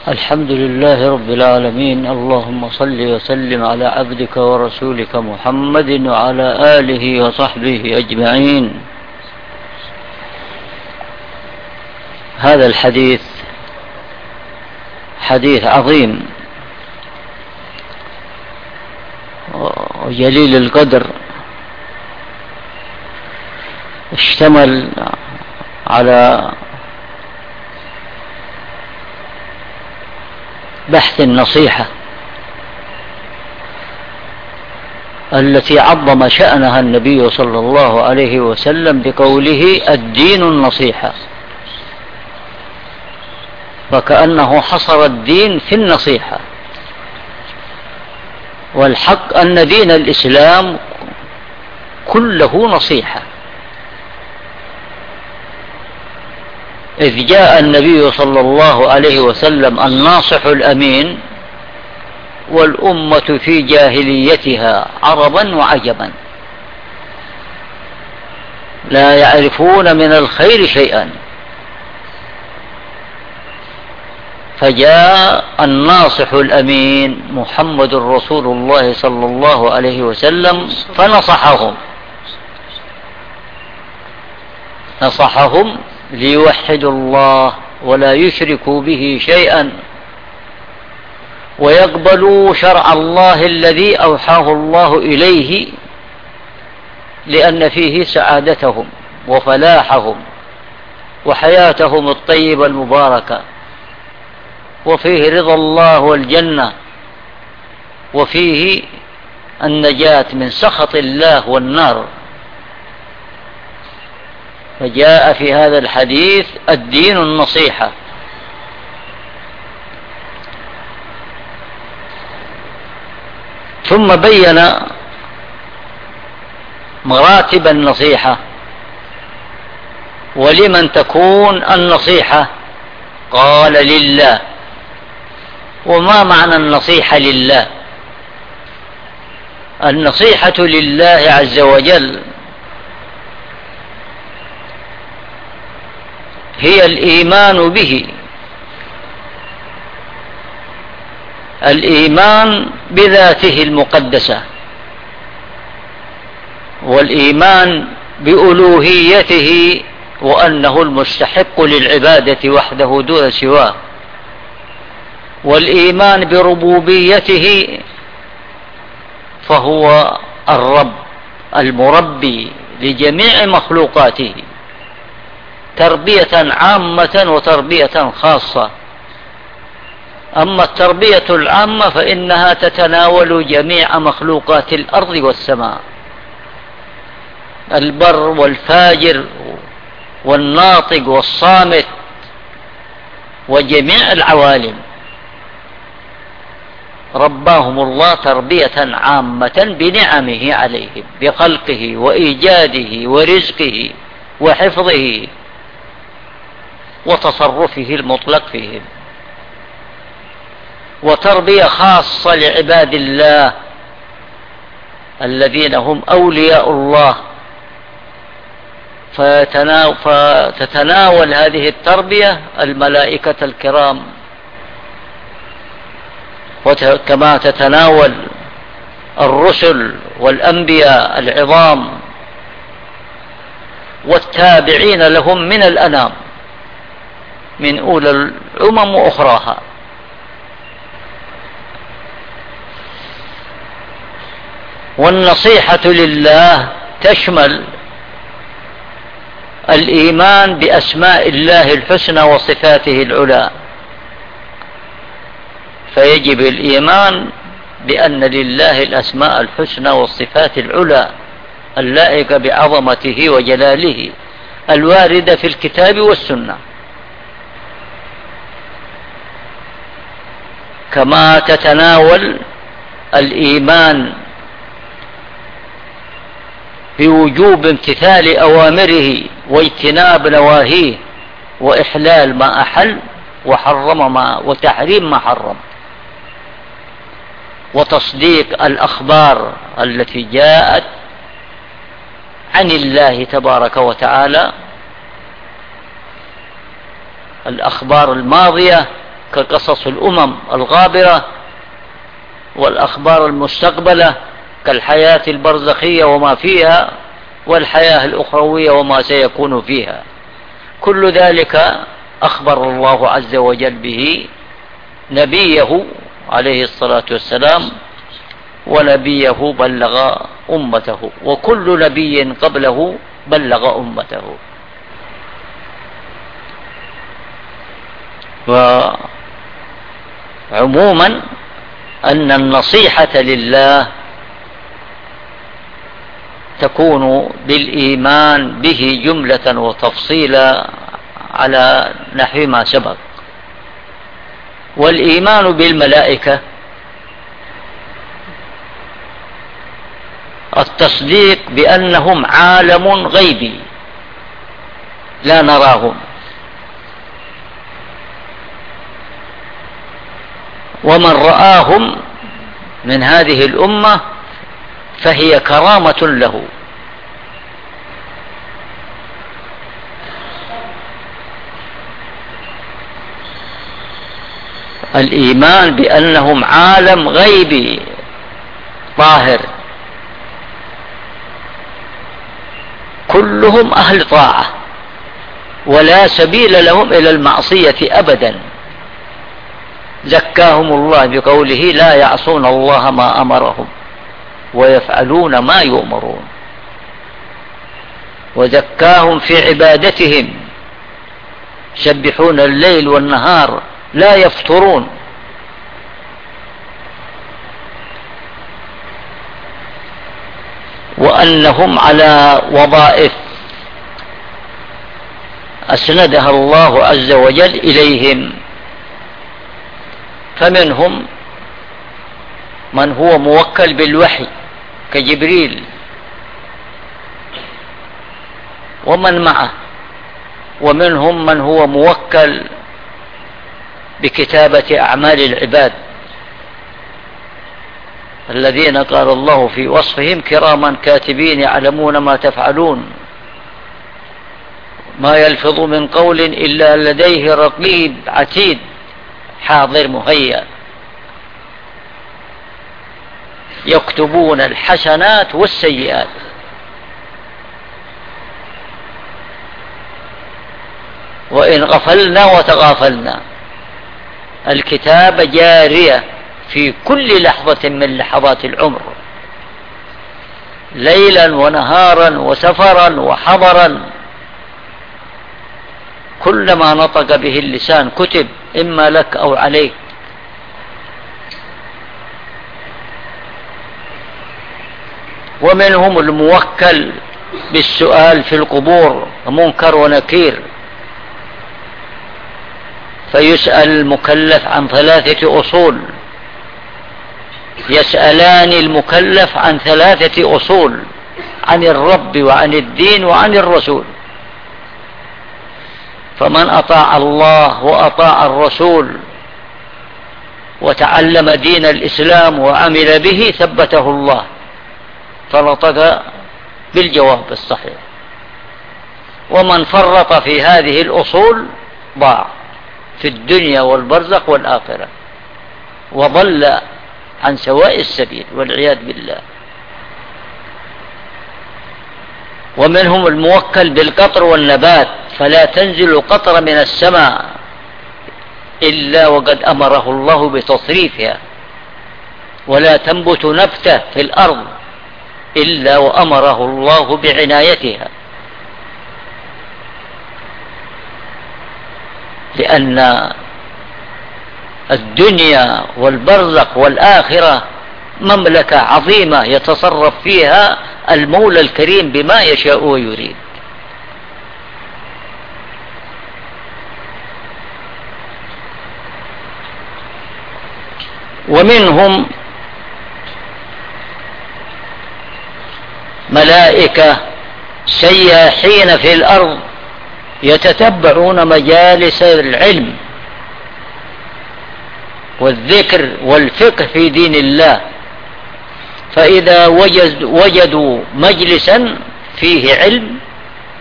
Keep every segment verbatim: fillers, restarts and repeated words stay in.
الحمد لله رب العالمين. اللهم صل وسلم على عبدك ورسولك محمد وعلى آله وصحبه أجمعين. هذا الحديث حديث عظيم وجليل القدر، اشتمل على بحث النصيحة التي عظم شأنها النبي صلى الله عليه وسلم بقوله الدين النصيحة، فكأنه حصر الدين في النصيحة. والحق أن دين الإسلام كله نصيحة، إذ جاء النبي صلى الله عليه وسلم الناصح الأمين والأمة في جاهليتها عربا وعجبا لا يعرفون من الخير شيئا، فجاء الناصح الأمين محمد رسول الله صلى الله عليه وسلم فنصحهم نصحهم ليوحدوا الله ولا يشركوا به شيئا، ويقبلوا شرع الله الذي أوحاه الله إليه، لأن فيه سعادتهم وفلاحهم وحياتهم الطيبة المباركة، وفيه رضا الله والجنة، وفيه النجاة من سخط الله والنار. فجاء في هذا الحديث الدين النصيحة. ثم بين مراتب النصيحة ولمن تكون النصيحة. قال لله. وما معنى النصيحة لله؟ النصيحة لله عز وجل هي الإيمان به، الإيمان بذاته المقدسة، والإيمان بألوهيته وأنه المستحق للعبادة وحده دون سواه، والإيمان بربوبيته فهو الرب المربي لجميع مخلوقاته تربية عامة وتربية خاصة. أما التربية العامة فإنها تتناول جميع مخلوقات الأرض والسماء، البر والفاجر والناطق والصامت وجميع العوالم، رباهم الله تربية عامة بنعمه عليهم بخلقه وإيجاده ورزقه وحفظه وتصرفه المطلق فيهم، وتربية خاصة لعباد الله الذين هم أولياء الله، فتتناول هذه التربية الملائكة الكرام، كما تتناول الرسل والأنبياء العظام والتابعين لهم من الأنام من أولى الأمم وأخراها. والنصيحة لله تشمل الإيمان بأسماء الله الحسنى وصفاته العلى، فيجب الإيمان بأن لله الأسماء الحسنى والصفات العلى اللائقة بعظمته وجلاله الواردة في الكتاب والسنة، كما تتناول الإيمان بوجوب امتثال أوامره واجتناب نواهيه وإحلال ما أحل وحرم ما وتحريم ما حرم، وتصديق الأخبار التي جاءت عن الله تبارك وتعالى، الأخبار الماضية كقصص الأمم الغابرة والأخبار المستقبلة كالحياة البرزخية وما فيها والحياة الأخروية وما سيكون فيها. كل ذلك أخبر الله عز وجل به نبيه عليه الصلاة والسلام، ونبيه بلغ أمته، وكل نبي قبله بلغ أمته. وعموما أن النصيحة لله تكون بالإيمان به جملة وتفصيلا على نحو ما سبق. والإيمان بالملائكة التصديق بأنهم عالم غيبي لا نراهم، ومن رآهم من هذه الأمة فهي كرامة له. الإيمان بأنهم عالم غيبي طاهر، كلهم أهل طاعة ولا سبيل لهم إلى المعصية أبدا. زكاهم الله بقوله لا يعصون الله ما أمرهم ويفعلون ما يؤمرون. وزكاهم في عبادتهم، يسبحون الليل والنهار لا يفترون. وأنهم على وظائف أسندها الله عز وجل إليهم، فمنهم من هو موكل بالوحي كجبريل ومن معه، ومنهم من هو موكل بكتابة أعمال العباد الذين قال الله في وصفهم كراما كاتبين يعلمون ما تفعلون ما يلفظ من قول إلا لديه رقيب عتيد حاضر مهيأ يكتبون الحسنات والسيئات. وإن غفلنا وتغافلنا الكتابة جارية في كل لحظة من لحظات العمر، ليلا ونهارا وسفرا وحضرا، كلما نطق به اللسان كتب إما لك أو عليك. ومنهم الموكل بالسؤال في القبور منكر ونكير، فيسأل المكلف عن ثلاثة أصول، يسألان المكلف عن ثلاثة أصول: عن الرب وعن الدين وعن الرسول. فمن أطاع الله وأطاع الرسول وتعلم دين الإسلام وعمل به ثبته الله فنطق بالجواب الصحيح. ومن فرط في هذه الأصول ضاع في الدنيا والبرزخ والآخرة وضل عن سواء السبيل والعياذ بالله. ومنهم الموكل بالقطر والنبات، فلا تنزل قطرة من السماء إلا وقد أمره الله بتصريفها، ولا تنبت نبتة في الأرض إلا وأمره الله بعنايتها، لأن الدنيا والبرزخ والآخرة مملكة عظيمة يتصرف فيها المولى الكريم بما يشاء ويريد. ومنهم ملائكة سياحين في الأرض يتتبعون مجالس العلم والذكر والفقه في دين الله، فإذا وجد وجدوا مجلسا فيه علم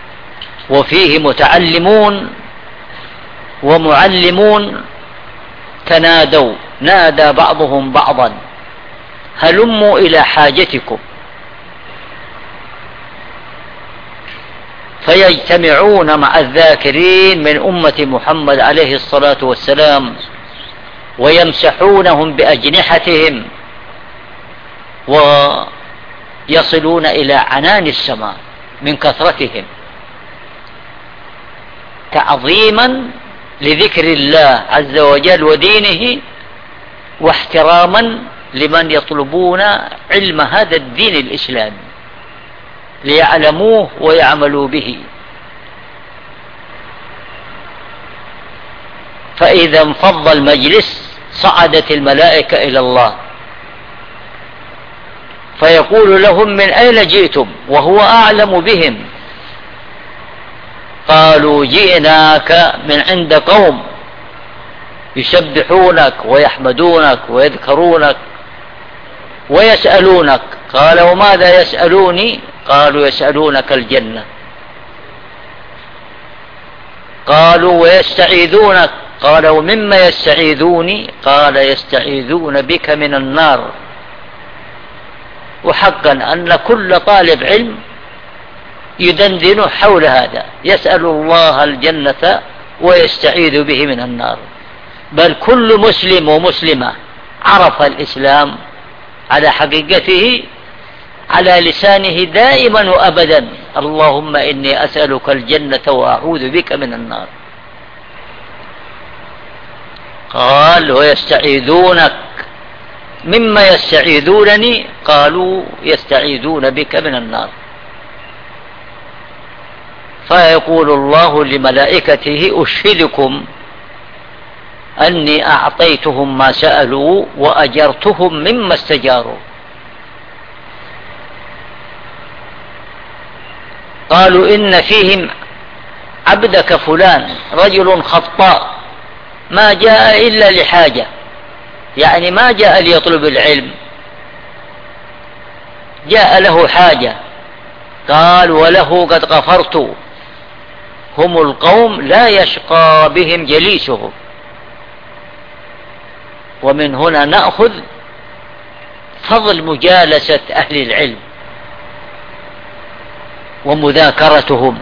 وفيه متعلمون ومعلمون تنادوا، نادى بعضهم بعضا هلموا إلى حاجتكم، فيجتمعون مع الذاكرين من أمة محمد عليه الصلاة والسلام ويمسحونهم بأجنحتهم ويصلون إلى عنان السماء من كثرتهم، تعظيما لذكر الله عز وجل ودينه، واحتراما لمن يطلبون علم هذا الدين الإسلامي ليعلموه ويعملوا به. فإذا انفض المجلس صعدت الملائكة إلى الله فيقول لهم من أين جئتم وهو أعلم بهم؟ قالوا جئناك من عند قوم يسبحونك ويحمدونك ويذكرونك ويسألونك. قال وماذا يسألوني؟ قالوا يسألونك الجنة. قالوا ويستعيذونك؟ قال ومما يستعيذوني؟ قال يستعيذون بك من النار. وحقا أن كل طالب علم يدندن حول هذا، يسأل الله الجنة ويستعيذ به من النار. بل كل مسلم ومسلمة عرف الإسلام على حقيقته على لسانه دائما وأبدا اللهم إني أسألك الجنة وأعوذ بك من النار. قال ويستعيذونك مما يستعيذونني؟ قالوا يستعيذون بك من النار. فيقول الله لملائكته أشهدكم أني أعطيتهم ما سألوا وأجرتهم مما استجاروا. قالوا إن فيهم عبدك فلان رجل خطاء ما جاء إلا لحاجة، يعني ما جاء ليطلب العلم، جاء له حاجة. قال وله قد غفرت. هم القوم لا يشقى بهم جليسهم. ومن هنا نأخذ فضل مجالسة أهل العلم ومذاكرتهم،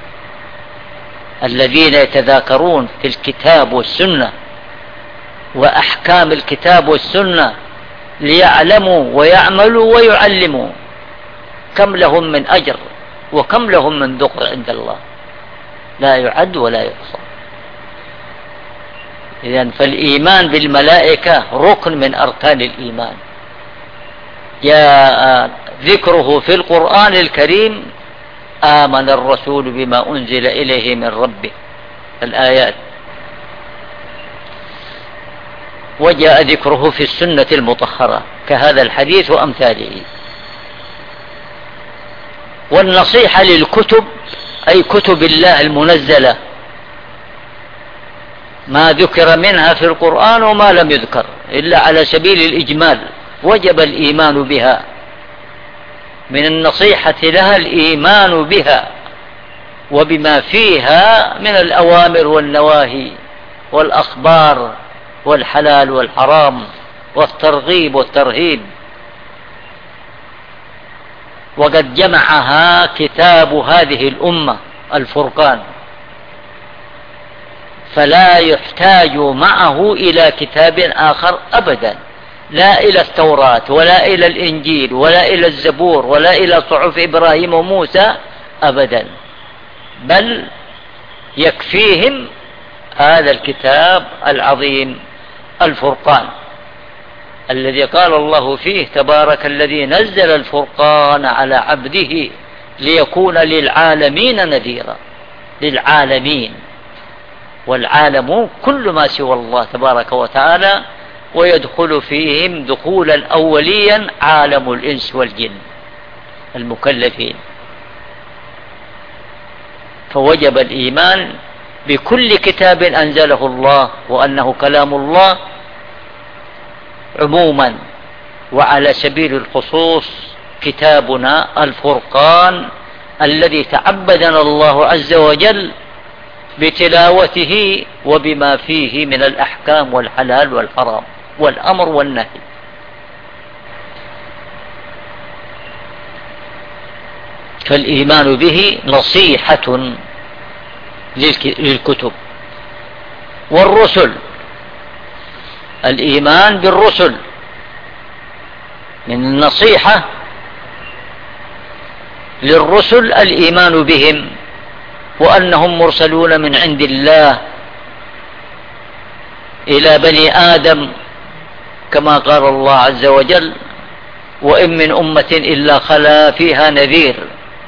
الذين يتذاكرون في الكتاب والسنة وأحكام الكتاب والسنة ليعلموا ويعملوا ويعلموا. كم لهم من أجر وكم لهم من ذكر عند الله لا يعد ولا يحصى. إذن فالإيمان بالملائكة ركن من أركان الإيمان، جاء ذكره في القرآن الكريم آمن الرسول بما أنزل إليه من ربه الآيات، وجاء ذكره في السنة المطهرة كهذا الحديث وأمثاله. والنصيحة للكتب أي كتب الله المنزلة، ما ذكر منها في القرآن وما لم يذكر إلا على سبيل الإجمال وجب الإيمان بها. من النصيحة لها الإيمان بها وبما فيها من الأوامر والنواهي والأخبار والحلال والحرام والترغيب والترهيب. وقد جمعها كتاب هذه الأمة الفرقان، فلا يحتاج معه إلى كتاب آخر أبدا، لا إلى التوراة ولا إلى الإنجيل ولا إلى الزبور ولا إلى صحف إبراهيم وموسى أبدا، بل يكفيهم هذا الكتاب العظيم الفرقان الذي قال الله فيه تبارك الذي نزل الفرقان على عبده ليكون للعالمين نذيرا. للعالمين، والعالم كل ما سوى الله تبارك وتعالى، ويدخل فيهم دخولا أوليا عالم الإنس والجن المكلفين. فوجب الإيمان بكل كتاب أنزله الله وأنه كلام الله عموما، وعلى سبيل الخصوص كتابنا الفرقان الذي تعبدنا الله عز وجل بتلاوته وبما فيه من الأحكام والحلال والحرام والأمر والنهي. فالإيمان به نصيحة للكتب والرسل. الإيمان بالرسل من النصيحة للرسل الإيمان بهم وأنهم مرسلون من عند الله إلى بني آدم، كما قال الله عز وجل: وإن من أمة إلا خلا فيها نذير.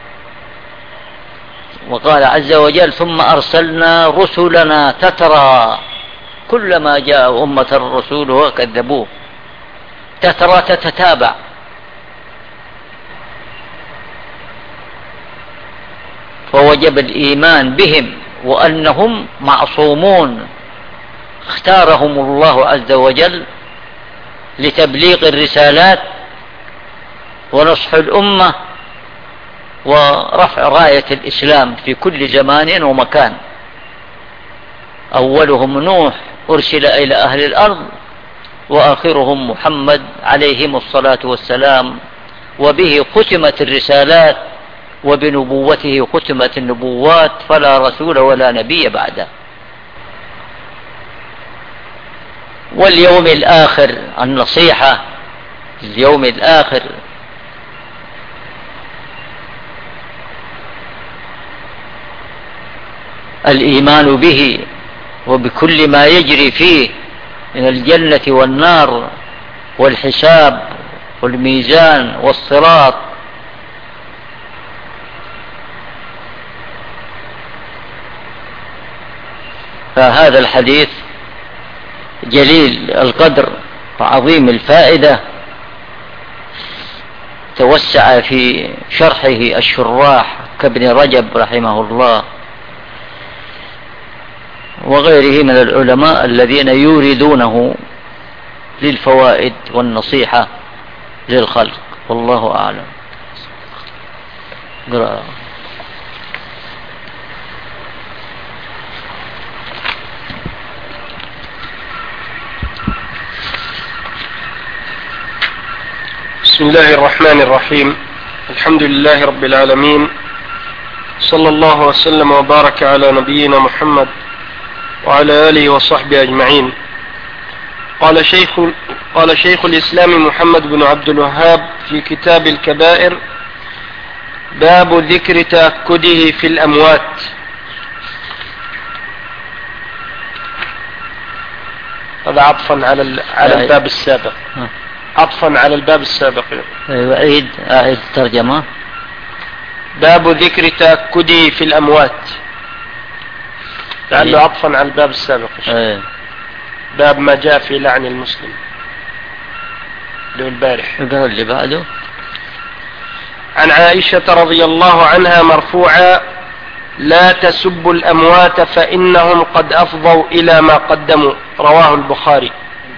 وقال عز وجل: ثم أرسلنا رسلنا تترى كلما جاء أمة رسولها كذبوه. تترى تتتابع. فوجب الإيمان بهم وأنهم معصومون، اختارهم الله عز وجل لتبليغ الرسالات ونصح الأمة ورفع راية الإسلام في كل زمان ومكان. أولهم نوح أرسل إلى أهل الأرض، وآخرهم محمد عليهم الصلاة والسلام، وبه ختمت الرسالات وبنبوته ختمت النبوات، فلا رسول ولا نبي بعده. واليوم الآخر، النصيحة اليوم الآخر، الإيمان به وبكل ما يجري فيه من الجنة والنار والحساب والميزان والصراط. فهذا الحديث جليل القدر وعظيم الفائدة، توسع في شرحه الشراح كابن رجب رحمه الله وغيره من العلماء الذين يوردونه للفوائد والنصيحة للخلق. والله أعلم. قرأ. بسم الله الرحمن الرحيم. الحمد لله رب العالمين، صلى الله وسلم وبارك على نبينا محمد وعلى آله وصحبه أجمعين. قال شيخ, قال شيخ الإسلام محمد بن عبد الوهاب في كتاب الكبائر: باب ذكر تأكده في الأموات. هذا عطفا على على الباب السابق، عطفا على الباب السابق. أعيد أعيد الترجمة. باب ذكر تأكده في الأموات، لعله عطفا على الباب السابق. أيه. باب ما جاء في لعن المسلم اللي هو البارح. اللي بعده: عن عائشة رضي الله عنها مرفوعا: لا تسبوا الأموات فإنهم قد أفضوا إلى ما قدموا. رواه البخاري.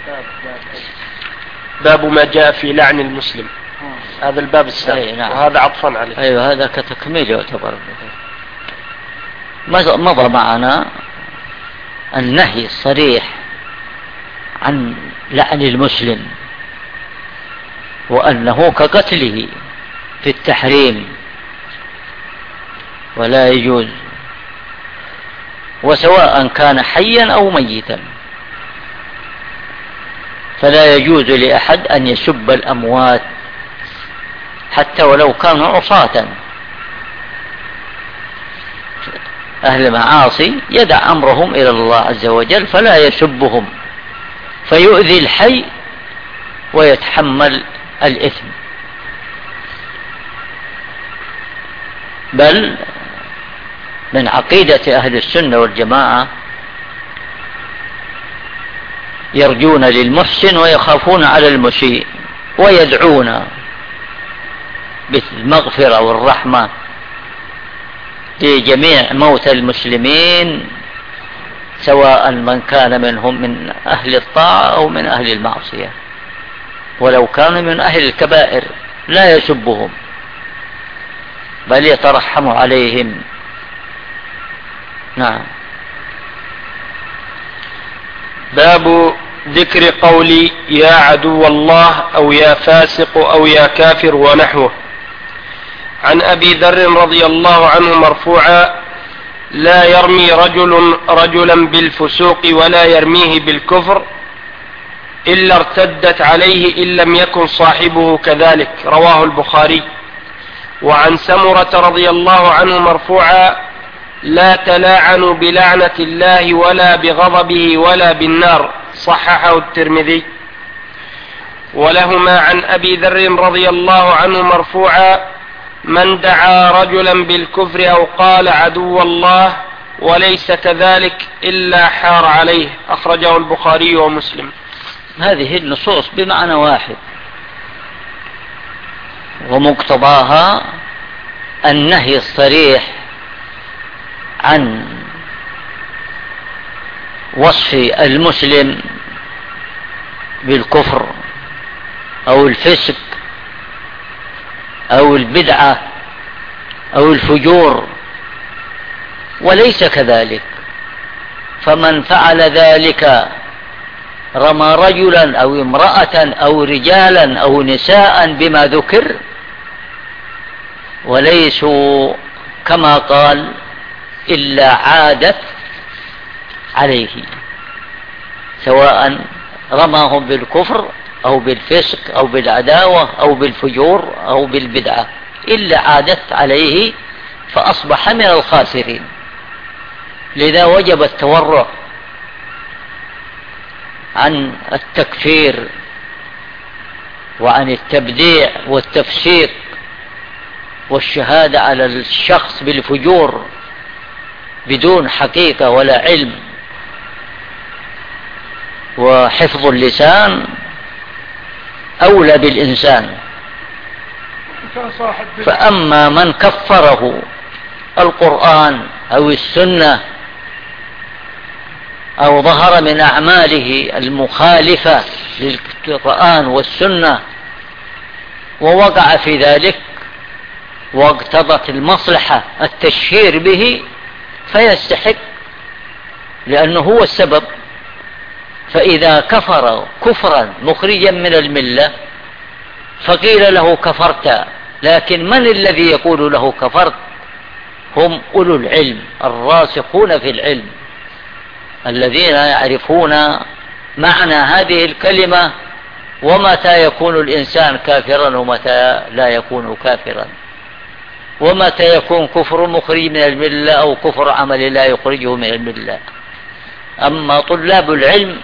باب ما جاء في لعن المسلم، هذا الباب السابق. أيه نعم. وهذا عطفا عليه. أيوة، هذا كتكميل يعتبر. مضى معنا النهي الصريح عن لعن المسلم وأنه كقتله في التحريم ولا يجوز، وسواء كان حيا أو ميتا، فلا يجوز لأحد أن يسب الأموات حتى ولو كانوا عصاة. أهل المعاصي يدع أمرهم إلى الله عز وجل فلا يسبهم، فيؤذي الحي ويتحمل الإثم. بل من عقيدة أهل السنة والجماعة يرجون للمحسن ويخافون على المسيء، ويدعون بالمغفرة والرحمة لجميع موتى المسلمين، سواء من كان منهم من أهل الطاعة أو من أهل المعصية، ولو كانوا من أهل الكبائر لا يسبهم بل يترحم عليهم. نعم. باب ذكر قول يا عدو الله أو يا فاسق أو يا كافر ونحوه. عن أبي ذر رضي الله عنه مرفوعا: لا يرمي رجل رجلا بالفسوق ولا يرميه بالكفر إلا ارتدت عليه إن لم يكن صاحبه كذلك. رواه البخاري. وعن سمرة رضي الله عنه مرفوعا: لا تلاعنوا بلعنة الله ولا بغضبه ولا بالنار. صححه الترمذي. ولهما عن أبي ذر رضي الله عنه مرفوعا: من دعا رجلا بالكفر أو قال عدو الله وليس كذلك إلا حار عليه. أخرجه البخاري ومسلم. هذه النصوص بمعنى واحد، ومقتضاها النهي الصريح عن وصف المسلم بالكفر أو الفسق أو البدعة أو الفجور، وليس كذلك. فمن فعل ذلك رمى رجلا أو امرأة أو رجالا أو نساء بما ذكر وليسوا كما قال إلا عادت عليه، سواء رماهم بالكفر أو بالفسق أو بالعداوة أو بالفجور أو بالبدعة، إلا عادت عليه فأصبح من الخاسرين. لذا وجب التورع عن التكفير وعن التبديع والتفسيق والشهادة على الشخص بالفجور بدون حقيقة ولا علم. وحفظ اللسان أولى بالإنسان. فأما من كفره القرآن أو السنة أو ظهر من أعماله المخالفة للقرآن والسنة ووقع في ذلك واقتضت المصلحة التشهير به فيستحق، لأنه هو السبب. فإذا كفر كفرا مخرجا من الملة فقيل له كفرت، لكن من الذي يقول له كفرت؟ هم أولو العلم الراسخون في العلم الذين يعرفون معنى هذه الكلمة ومتى يكون الإنسان كافرا ومتى لا يكون كافرا، ومتى يكون كفر مخرج من الملة أو كفر عمل لا يخرجه من الملة. أما طلاب العلم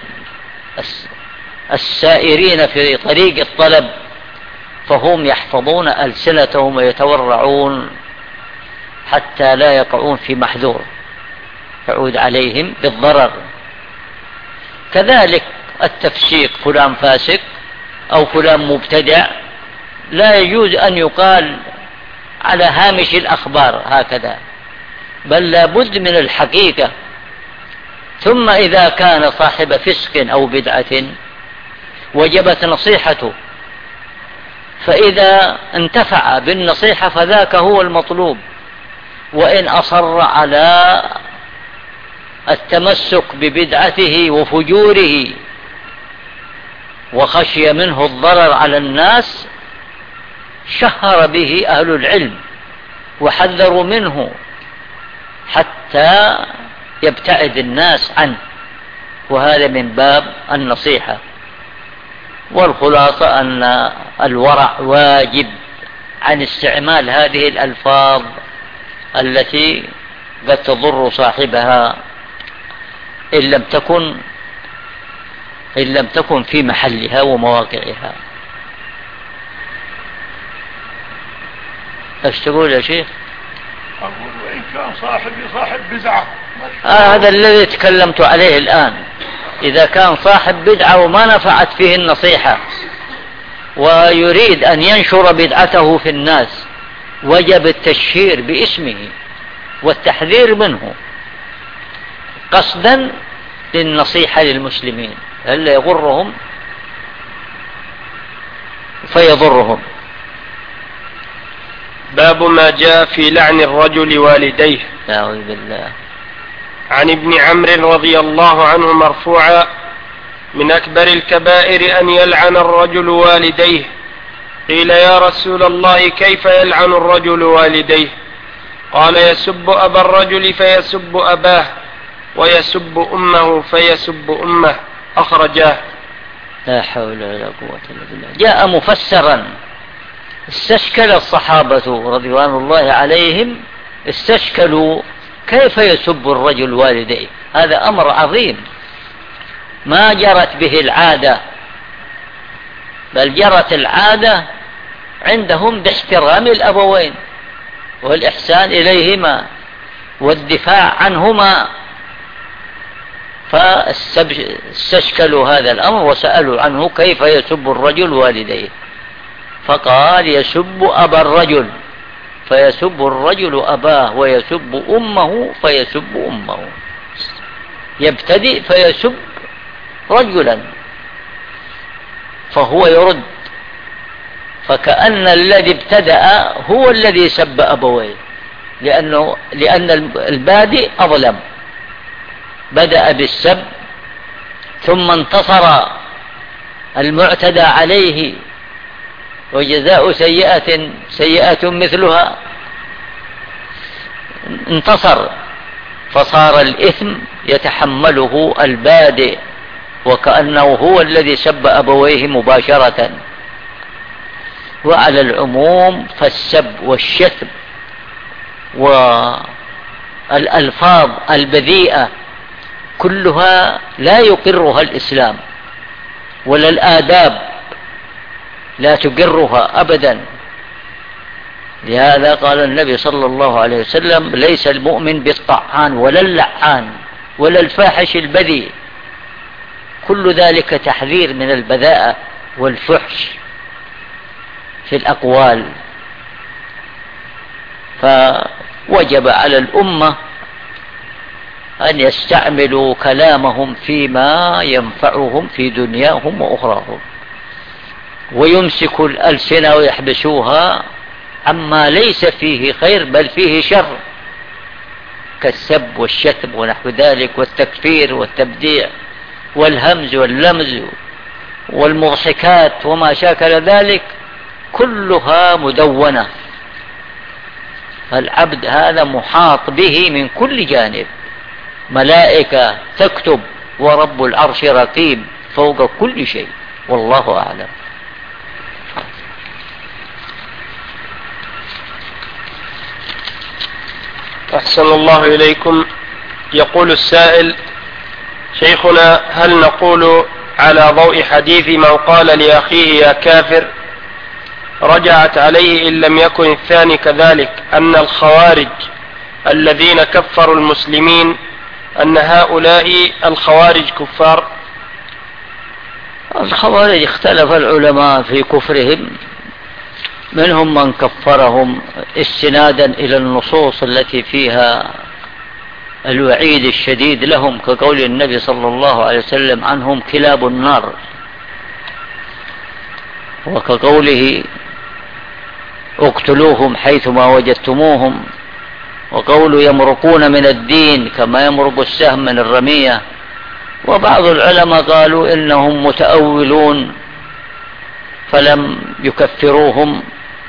السائرين في طريق الطلب فهم يحفظون ألسنتهم ويتورعون حتى لا يقعون في محذور يعود عليهم بالضرر. كذلك التفسيق، فلان فاسق أو فلان مبتدع، لا يجوز أن يقال على هامش الأخبار هكذا، بل لا بد من الحقيقة. ثم إذا كان صاحب فسق أو بدعة وجبت نصيحته، فإذا انتفع بالنصيحة فذاك هو المطلوب. وإن أصر على التمسك ببدعته وفجوره وخشي منه الضرر على الناس شهر به أهل العلم وحذروا منه حتى يبتعد الناس عنه، وهذا من باب النصيحة. والخلاصة أن الورع واجب عن استعمال هذه الألفاظ التي قد تضر صاحبها إن لم تكن إن لم تكن في محلها ومواقعها. ايش تقول يا شيخ؟ أقول وإن كان صاحب صاحب بدعة. آه هذا الذي تكلمت عليه الآن. إذا كان صاحب بدعة وما نفعت فيه النصيحة ويريد أن ينشر بدعته في الناس وجب التشهير باسمه والتحذير منه قصدا للنصيحة للمسلمين، هل يغرهم فيضرهم. باب ما جاء في لعن الرجل والديه. أعوذ بالله. عن ابن عمرو رضي الله عنه مرفوعا: من أكبر الكبائر أن يلعن الرجل والديه. قيل يا رسول الله كيف يلعن الرجل والديه؟ قال يسب أبا الرجل فيسب أباه، ويسب أمه فيسب أمه. أخرجاه. لا حول ولا قوة إلا بالله. جاء مفسرا، استشكل الصحابة رضوان الله عليهم، استشكلوا كيف يسب الرجل والديه. هذا أمر عظيم ما جرت به العادة، بل جرت العادة عندهم باحترام الأبوين والإحسان إليهما والدفاع عنهما، فاستشكلوا هذا الأمر وسألوا عنه كيف يسب الرجل والديه، فقال يسب أبا الرجل فيسب الرجل أباه، ويسب أمه فيسب أمه. يبتدئ فيسب رجلا فهو يرد، فكأن الذي ابتدأ هو الذي سب أبويه، لأنه لأن البادئ أظلم، بدأ بالسب ثم انتصر المعتدى عليه، وجزاء سيئة سيئة مثلها، انتصر، فصار الإثم يتحمله البادئ وكأنه هو الذي سب أبويه مباشرة. وعلى العموم فالسب والشتم والألفاظ البذيئة كلها لا يقرها الإسلام، ولا الآداب لا تقرها أبدا. لهذا قال النبي صلى الله عليه وسلم ليس المؤمن بالطعان ولا اللعان ولا الفاحش البذيء، كل ذلك تحذير من البذاءة والفحش في الأقوال. فوجب على الأمة أن يستعملوا كلامهم فيما ينفعهم في دنياهم وأخراهم، ويمسكوا الألسنة ويحبسوها عما ليس فيه خير بل فيه شر، كالسب والشتم ونحو ذلك، والتكفير والتبديع والهمز واللمز والمضحكات وما شاكل ذلك، كلها مدونة. العبد هذا محاط به من كل جانب، ملائكة تكتب ورب العرش رقيب فوق كل شيء، والله أعلم. أحسن الله إليكم. يقول السائل: شيخنا، هل نقول على ضوء حديث من قال لأخيه يا كافر رجعت عليه إن لم يكن الثاني كذلك أن الخوارج الذين كفروا المسلمين أن هؤلاء الخوارج كفار؟ الخوارج اختلف العلماء في كفرهم، منهم من كفرهم استنادا إلى النصوص التي فيها الوعيد الشديد لهم، كقول النبي صلى الله عليه وسلم عنهم كلاب النار، وكقوله اقتلوهم حيثما وجدتموهم، وقول يمرقون من الدين كما يمرق السهم من الرمية. وبعض العلماء قالوا إنهم متأولون فلم يكفروهم،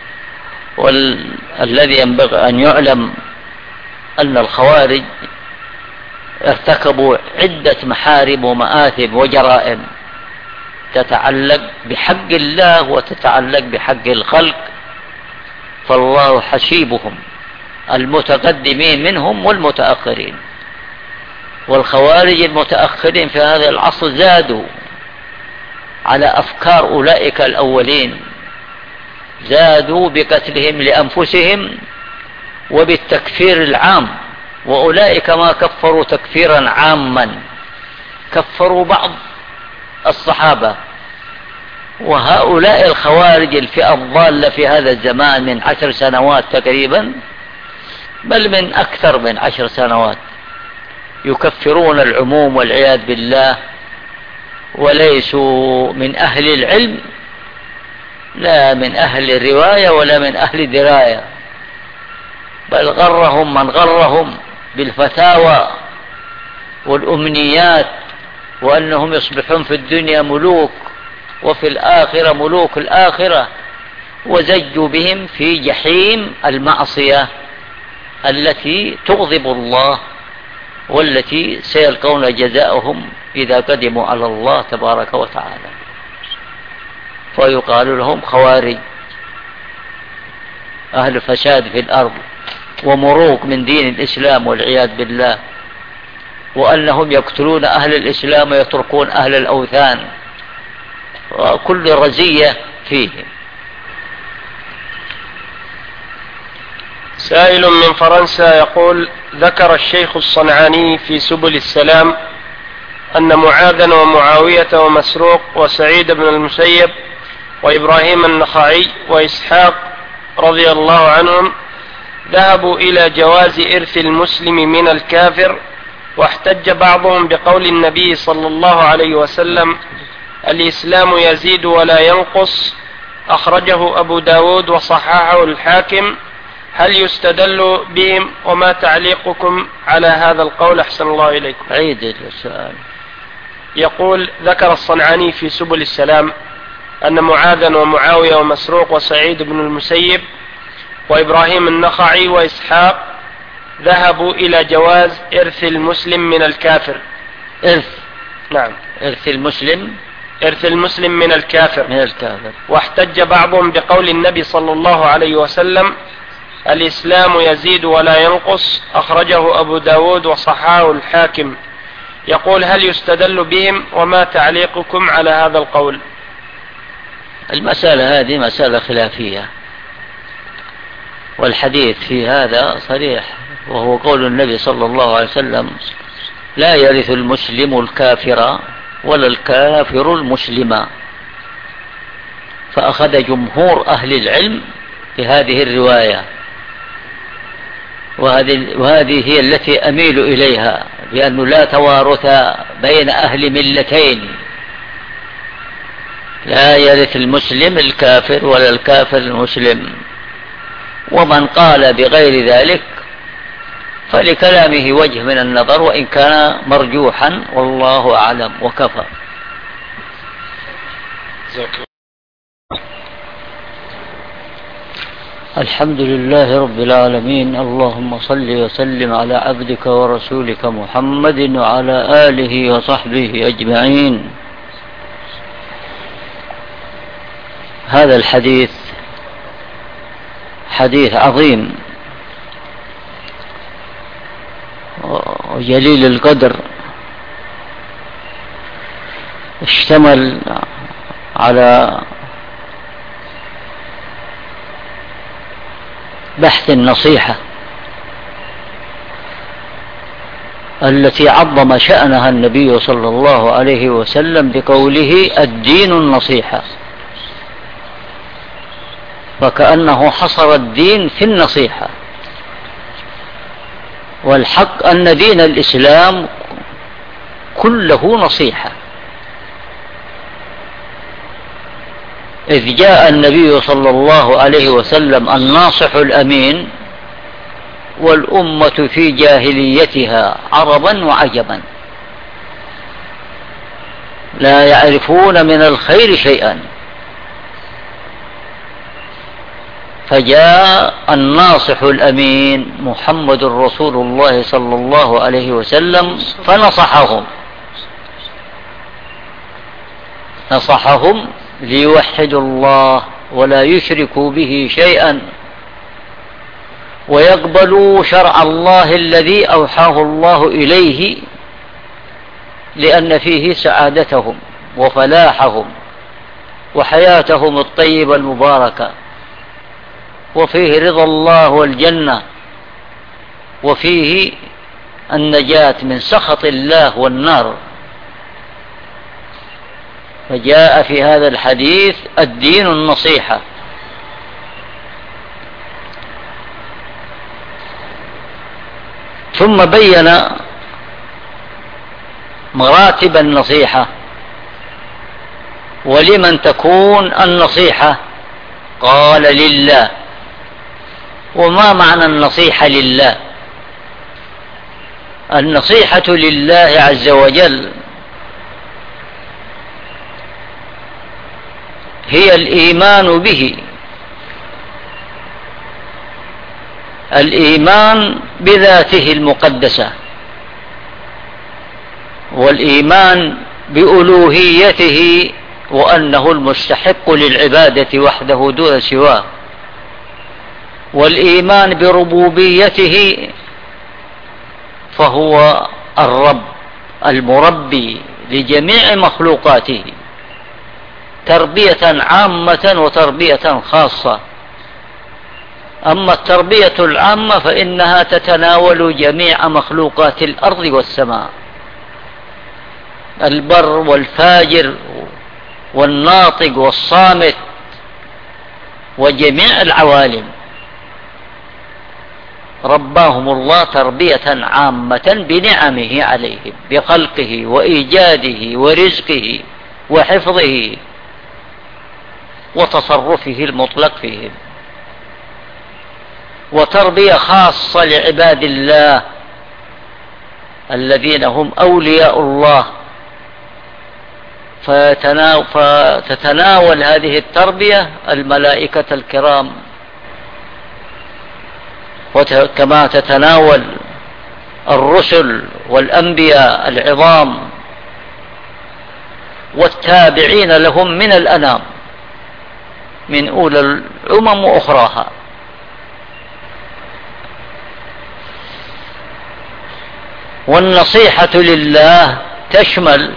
والذي ينبغي أن يعلم أن الخوارج ارتكبوا عدة محارم ومآثم وجرائم تتعلق بحق الله وتتعلق بحق الخلق، فالله حسيبهم، المتقدمين منهم والمتأخرين. والخوارج المتأخرين في هذا العصر زادوا على أفكار أولئك الأولين، زادوا بقتلهم لأنفسهم وبالتكفير العام، وأولئك ما كفروا تكفيرا عاما، كفروا بعض الصحابة. وهؤلاء الخوارج الفئة الضالة في هذا الزمان من عشر سنوات تقريبا، بل من أكثر من عشر سنوات، يكفرون العموم والعياذ بالله، وليسوا من أهل العلم، لا من أهل الرواية ولا من أهل الدراية، بل غرهم من غرهم بالفتاوى والأمنيات وأنهم يصبحون في الدنيا ملوك وفي الآخرة ملوك الآخرة، وزجوا بهم في جحيم المعصية التي تغضب الله، والتي سيلقون جزاءهم إذا قدموا على الله تبارك وتعالى. فيقال لهم خوارج، أهل فساد في الأرض ومروق من دين الإسلام والعياذ بالله، وأنهم يقتلون أهل الإسلام ويتركون أهل الأوثان، وكل رزية فيهم. سائل من فرنسا يقول: ذكر الشيخ الصنعاني في سبل السلام أن معاذا ومعاوية ومسروق وسعيد بن المسيب وإبراهيم النخعي وإسحاق رضي الله عنهم ذهبوا إلى جواز إرث المسلم من الكافر، واحتج بعضهم بقول النبي صلى الله عليه وسلم: الإسلام يزيد ولا ينقص، أخرجه أبو داود وصححه الحاكم. هل يستدل بهم؟ وما تعليقكم على هذا القول؟ أحسن الله إليكم. عيد السؤال. يقول: ذكر الصنعاني في سبل السلام أن معاذا ومعاوية ومسروق وسعيد بن المسيب وإبراهيم النخعي وإسحاق ذهبوا إلى جواز إرث المسلم من الكافر. إرث؟ نعم، إرث المسلم إرث المسلم من الكافر من الكافر. واحتج بعضهم بقول النبي صلى الله عليه وسلم: الإسلام يزيد ولا ينقص، أخرجه أبو داود وصححه الحاكم. يقول: هل يستدل بهم؟ وما تعليقكم على هذا القول؟ المسألة هذه مسألة خلافية، والحديث في هذا صريح، وهو قول النبي صلى الله عليه وسلم: لا يرث المسلم الكافر ولا الكافر المسلم. فأخذ جمهور أهل العلم بهذه الرواية، وهذه, وهذه هي التي أميل إليها، بأنه لا توارث بين أهل ملتين، لا يرث المسلم الكافر ولا الكافر المسلم. ومن قال بغير ذلك فلكلامه وجه من النظر، وإن كان مرجوحا، والله أعلم وكفى. الحمد لله رب العالمين، اللهم صل وسلم على عبدك ورسولك محمد وعلى آله وصحبه أجمعين. هذا الحديث حديث عظيم وجليل القدر، اشتمل على بحث النصيحة التي عظم شأنها النبي صلى الله عليه وسلم بقوله: الدين النصيحة، فكأنه حصر الدين في النصيحة. والحق أن دين الإسلام كله نصيحة، إذ جاء النبي صلى الله عليه وسلم الناصح الأمين، والأمة في جاهليتها عربا وعجبا لا يعرفون من الخير شيئا، فجاء الناصح الأمين محمد رسول الله صلى الله عليه وسلم فنصحهم نصحهم ليوحدوا الله ولا يشركوا به شيئا، ويقبلوا شرع الله الذي أوحاه الله إليه، لأن فيه سعادتهم وفلاحهم وحياتهم الطيبة المباركة، وفيه رضا الله والجنة، وفيه النجاة من سخط الله والنار. فجاء في هذا الحديث الدين النصيحة. ثم بين مراتب النصيحة ولمن تكون النصيحة. قال: لله. وما معنى النصيحة لله؟ النصيحة لله عز وجل هي الإيمان به، الإيمان بذاته المقدسة، والإيمان بألوهيته وأنه المستحق للعبادة وحده دون سواه، والإيمان بربوبيته فهو الرب المربي لجميع مخلوقاته تربية عامة وتربية خاصة. أما التربية العامة فإنها تتناول جميع مخلوقات الأرض والسماء، البر والفاجر والناطق والصامت وجميع العوالم، رباهم الله تربية عامة بنعمه عليهم، بخلقه وإيجاده ورزقه وحفظه وتصرفه المطلق فيهم، وتربية خاصة لعباد الله الذين هم أولياء الله، فتتناول هذه التربية الملائكة الكرام، كما تتناول الرسل والأنبياء العظام والتابعين لهم من الأنام من أولى الأمم وأخراها. والنصيحة لله تشمل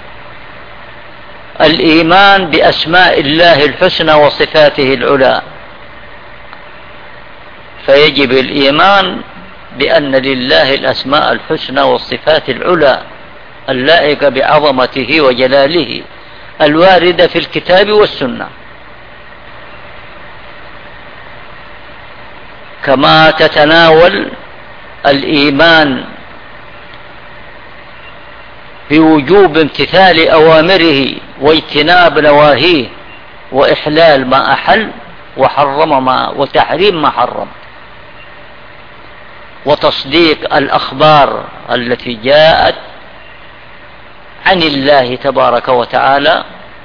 الإيمان بأسماء الله الحسنى وصفاته العلى، فيجب الإيمان بأن لله الأسماء الحسنى والصفات العلى اللائقة بعظمته وجلاله الواردة في الكتاب والسنة، كما تتناول الإيمان بوجوب امتثال أوامره واجتناب نواهيه وإحلال ما أحل وحرم ما وتحريم ما حرم، وتصديق الأخبار التي جاءت عن الله تبارك وتعالى،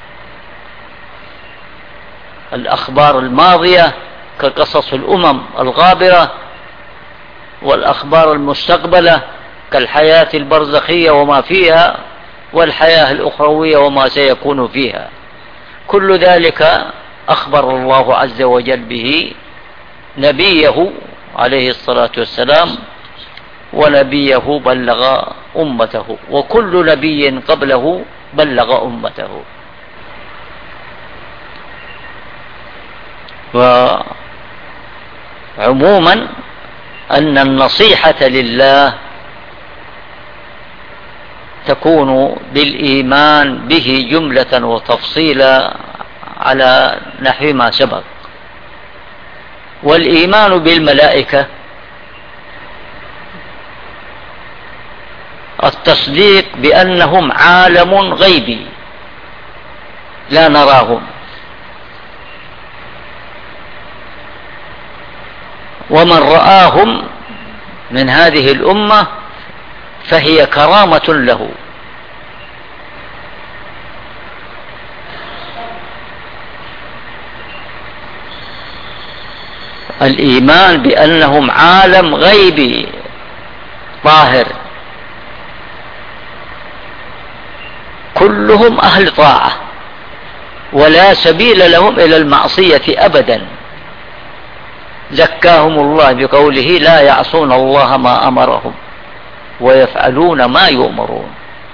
الأخبار الماضية كقصص الأمم الغابرة، والأخبار المستقبلة كالحياة البرزخية وما فيها، والحياة الأخروية وما سيكون فيها. كل ذلك أخبر الله عز وجل به نبيه عليه الصلاة والسلام، ونبيه بلغ أمته، وكل نبي قبله بلغ أمته. وعموما أن النصيحة لله تكون بالإيمان به جملة وتفصيلا على نحو ما سبق. والإيمان بالملائكة التصديق بأنهم عالم غيبي لا نراهم، ومن رآهم من هذه الأمة فهي كرامة له. الإيمان بأنهم عالم غيبي ظاهر، كلهم أهل طاعة ولا سبيل لهم إلى المعصية أبدا، زكاهم الله بقوله لا يعصون الله ما أمرهم ويفعلون ما يؤمرون،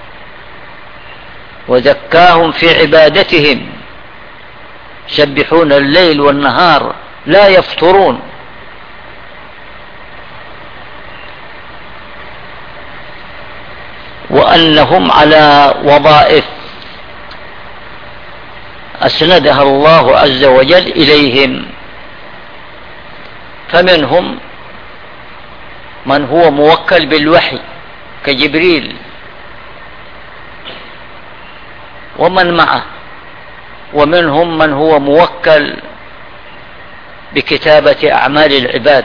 وزكاهم في عبادتهم يسبحون الليل والنهار لا يفترون، وأنهم على وظائف أسندها الله عز وجل إليهم، فمنهم من هو موكل بالوحي كجبريل ومن معه، ومنهم من هو موكل بكتابة أعمال العباد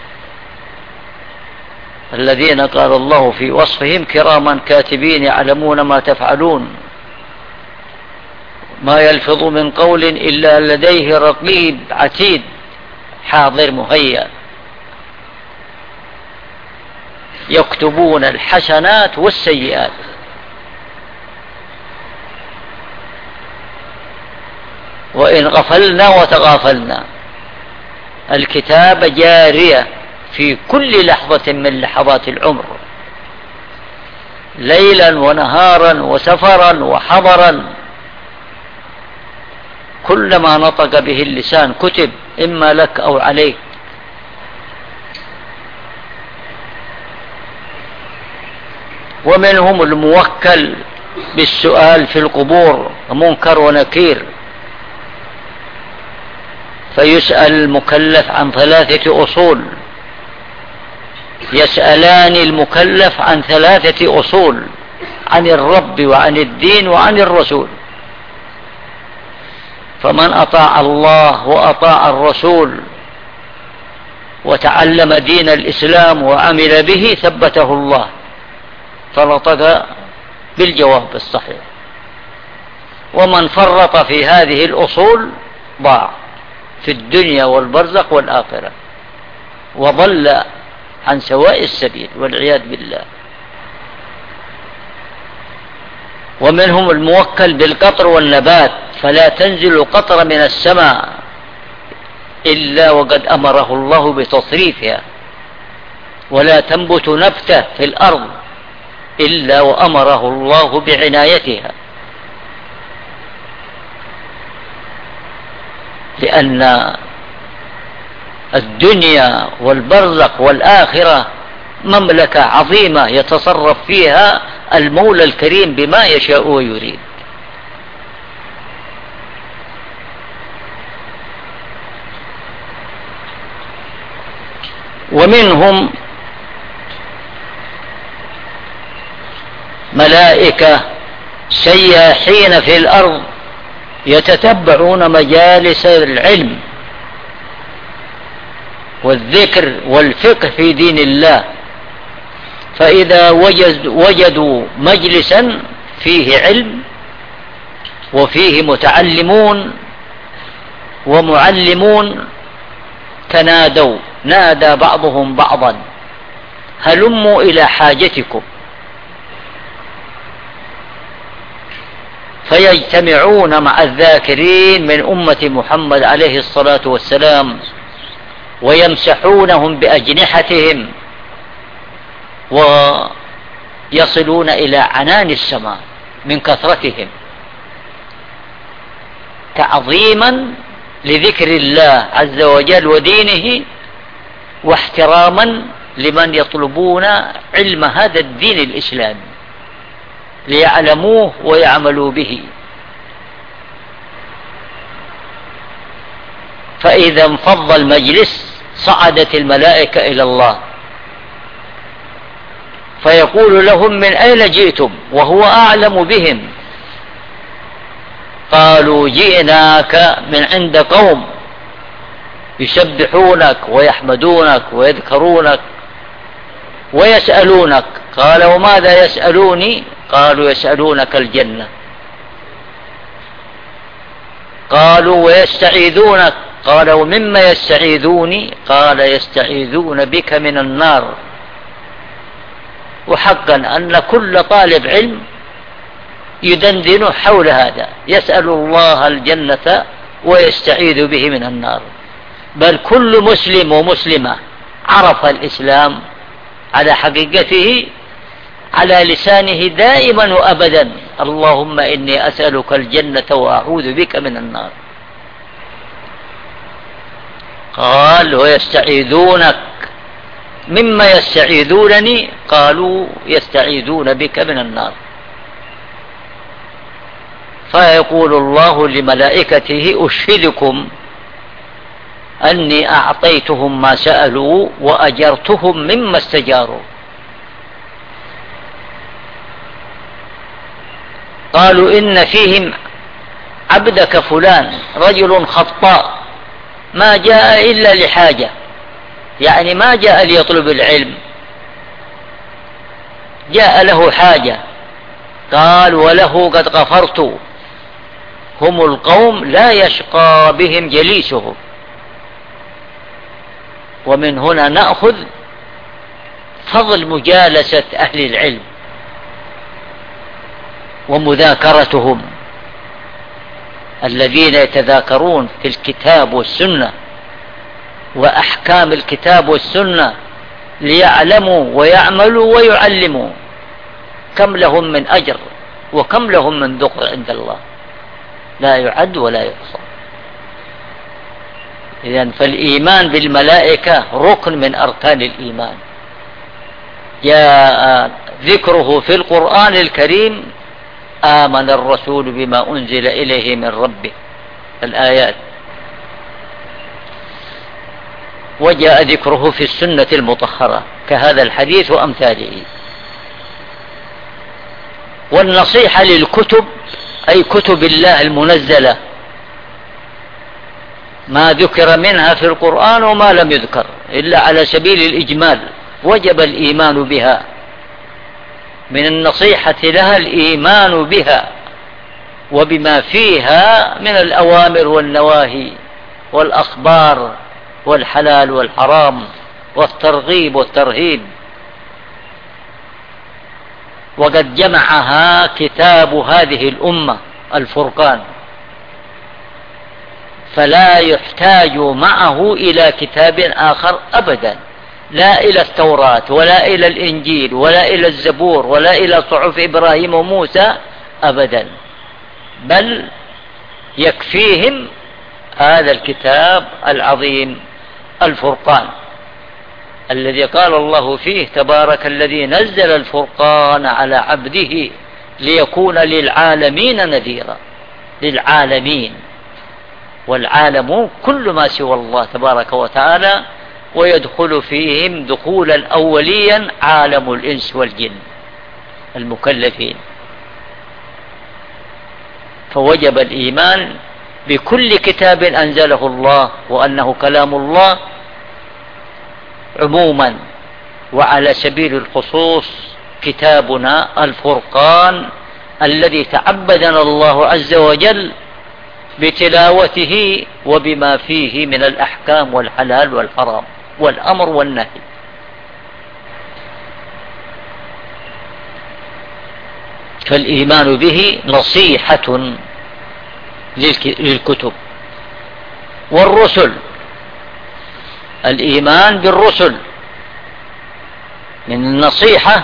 الذين قال الله في وصفهم كراما كاتبين يعلمون ما تفعلون. ما يلفظ من قول إلا لديه رقيب عتيد حاضر مهيأ يكتبون الحسنات والسيئات. وإن غفلنا وتغافلنا الكتابة جارية في كل لحظة من لحظات العمر، ليلا ونهارا وسفرا وحضرا، كل ما نطق به اللسان كتب، إما لك أو عليك. ومنهم الموكل بالسؤال في القبور، منكر ونكير، فيسأل المكلف عن ثلاثة أصول، يسألان المكلف عن ثلاثة أصول، عن الرب وعن الدين وعن الرسول. فمن أطاع الله وأطاع الرسول وتعلم دين الإسلام وعمل به ثبته الله، فنطق بالجواب الصحيح. ومن فرط في هذه الأصول ضاع في الدنيا والبرزخ والآخرة، وضل عن سواء السبيل والعياذ بالله. ومنهم الموكل بالقطر والنبات، فلا تنزل قطر من السماء إلا وقد أمره الله بتصريفها، ولا تنبت نبتة في الأرض إلا وأمره الله بعنايتها، لأن الدنيا والبرزخ والآخرة مملكة عظيمة يتصرف فيها المولى الكريم بما يشاء ويريد. ومنهم ملائكة سياحين في الأرض يتتبعون مجالس العلم والذكر والفقه في دين الله، فإذا وجد وجدوا مجلسا فيه علم وفيه متعلمون ومعلمون تنادوا، نادى بعضهم بعضا هلموا إلى حاجتكم، فيجتمعون مع الذاكرين من أمة محمد عليه الصلاة والسلام ويمسحونهم بأجنحتهم ويصلون إلى عنان السماء من كثرتهم، تعظيما لذكر الله عز وجل ودينه، واحتراما لمن يطلبون علم هذا الدين الإسلامي ليعلموه ويعملوا به. فإذا انفض المجلس صعدت الملائكة إلى الله فيقول لهم من أين جئتم وهو أعلم بهم؟ قالوا جئناك من عند قوم يسبحونك ويحمدونك ويذكرونك ويسألونك. قال وماذا يسألوني؟ قالوا يسألونك الجنة. قالوا ويستعيذونك؟ قال ومما يستعيذوني؟ قال يستعيذون بك من النار. وحقا أن كل طالب علم يدندن حول هذا، يسأل الله الجنة ويستعيذ به من النار. بل كل مسلم ومسلمة عرف الإسلام على حقيقته على لسانه دائما وأبدا اللهم إني أسألك الجنة وأعوذ بك من النار. قال ويستعيذونك مما يستعيذونني؟ قالوا يستعيذون بك من النار. فيقول الله لملائكته أشهدكم أني أعطيتهم ما سألوا وأجرتهم مما استجاروا. قالوا إن فيهم عبدك فلان رجل خطاء ما جاء إلا لحاجة، يعني ما جاء ليطلب العلم، جاء له حاجة. قال وله قد غفرت، هم القوم لا يشقى بهم جليسهم. ومن هنا نأخذ فضل مجالسة أهل العلم ومذاكرتهم، الذين يتذاكرون في الكتاب والسنة وأحكام الكتاب والسنة ليعلموا ويعملوا ويعلموا، كم لهم من أجر وكم لهم من ذكر عند الله لا يعد ولا يحصى. إذن فالإيمان بالملائكة ركن من أركان الإيمان، جاء ذكره في القرآن الكريم: آمن الرسول بما أنزل إليه من ربه، الآيات. وجاء ذكره في السنة المطهرة كهذا الحديث وأمثاله. والنصيحة للكتب أي كتب الله المنزلة، ما ذكر منها في القرآن وما لم يذكر إلا على سبيل الإجمال، وجب الإيمان بها. من النصيحة لها الإيمان بها وبما فيها من الأوامر والنواهي والأخبار والحلال والحرام والترغيب والترهيب. وقد جمعها كتاب هذه الأمة الفرقان، فلا يحتاج معه إلى كتاب آخر أبدا، لا إلى التوراة ولا إلى الإنجيل ولا إلى الزبور ولا إلى صحف إبراهيم وموسى أبدا، بل يكفيهم هذا الكتاب العظيم الفرقان، الذي قال الله فيه: تبارك الذي نزل الفرقان على عبده ليكون للعالمين نذيرا. للعالمين، والعالم كل ما سوى الله تبارك وتعالى، ويدخل فيهم دخولا أوليا عالم الإنس والجن المكلفين. فوجب الإيمان بكل كتاب أنزله الله وأنه كلام الله عموما، وعلى سبيل الخصوص كتابنا الفرقان الذي تعبدنا الله عز وجل بتلاوته وبما فيه من الأحكام والحلال والحرام والأمر والنهي. فالإيمان به نصيحة للكتب والرسل. الإيمان بالرسل من النصيحة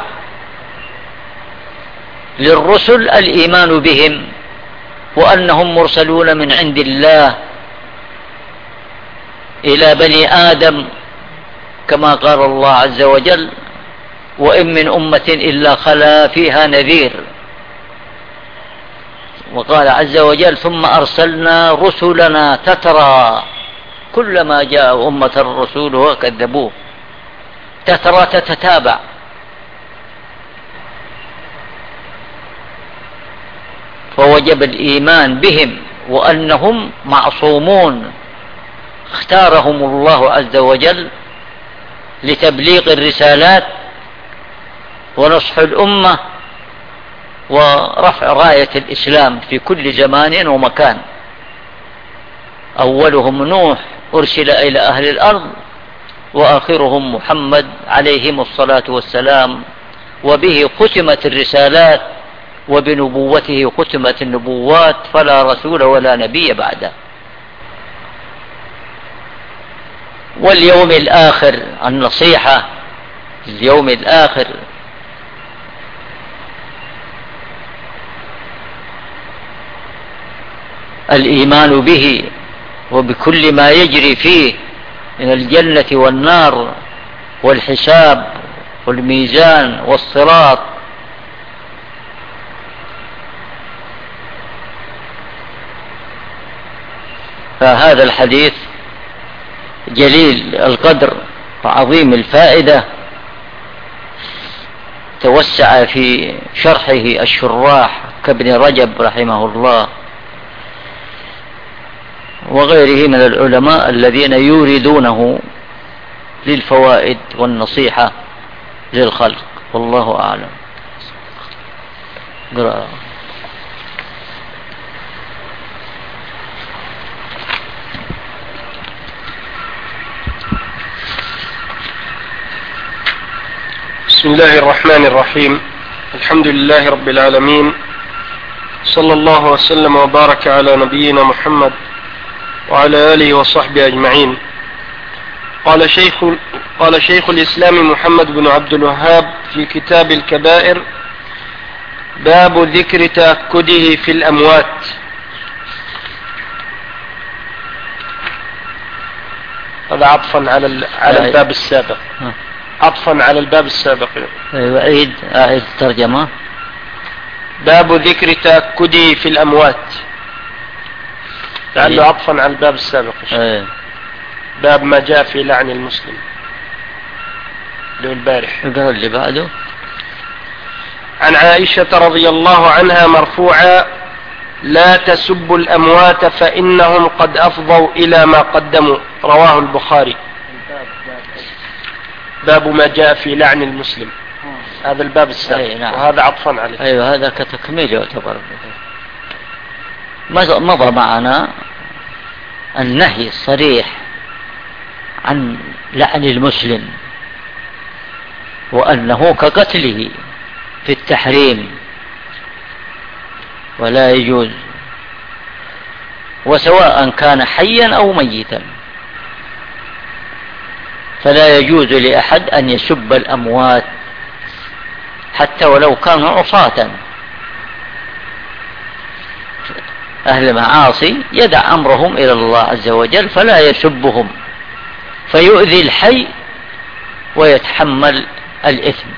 للرسل الإيمان بهم وأنهم مرسلون من عند الله إلى بني آدم، كما قال الله عز وجل: وإن من أمة إلا خلا فيها نذير. وقال عز وجل: ثم أرسلنا رسلنا تترى كلما جاء أمة الرسول وكذبوه. تترى تتتابع. فوجب الإيمان بهم وأنهم معصومون، اختارهم الله عز وجل لتبليغ الرسالات ونصح الأمة ورفع راية الإسلام في كل زمان ومكان. أولهم نوح أرسل إلى أهل الأرض، وآخرهم محمد عليهم الصلاة والسلام، وبه ختمت الرسالات وبنبوته ختمت النبوات، فلا رسول ولا نبي بعده. واليوم الآخر، النصيحة اليوم الآخر، الإيمان به وبكل ما يجري فيه من الجنة والنار والحساب والميزان والصراط. فهذا الحديث جليل القدر وعظيم الفائدة، توسع في شرحه الشراح كابن رجب رحمه الله وغيره من العلماء الذين يوردونه للفوائد والنصيحة للخلق. والله أعلم. قرأ. بسم الله الرحمن الرحيم. الحمد لله رب العالمين، صلى الله وسلم وبارك على نبينا محمد وعلى آله وصحبه أجمعين. قال شيخ, قال شيخ الإسلام محمد بن عبد الوهاب في كتاب الكبائر: باب ذكر تأكده في الأموات. هذا عطفا على على الباب السابق، عطفا على الباب السابق. أيوة، أعيد أعيد الترجمة. باب ذكر تأكده في الأموات، لعله عطفا على الباب السابق. أيه. باب ما جاء في لعن المسلم له البارح. اقرأ اللي بعده. عن عائشة رضي الله عنها مرفوعا: لا تسبوا الأموات فإنهم قد أفضوا إلى ما قدموا. رواه البخاري. باب ما جاء في لعن المسلم، هذا الباب السابق. أيه نعم. وهذا عطفا عليه. أيوة، هذا كتكميل يعتبر. مضى معنا النهي الصريح عن لعن المسلم، وأنه كقتله في التحريم ولا يجوز، وسواء كان حيا أو ميتا، فلا يجوز لأحد أن يسب الأموات حتى ولو كانوا عصاة. أهل المعاصي يدع أمرهم إلى الله عز وجل، فلا يسبهم فيؤذي الحي ويتحمل الإثم،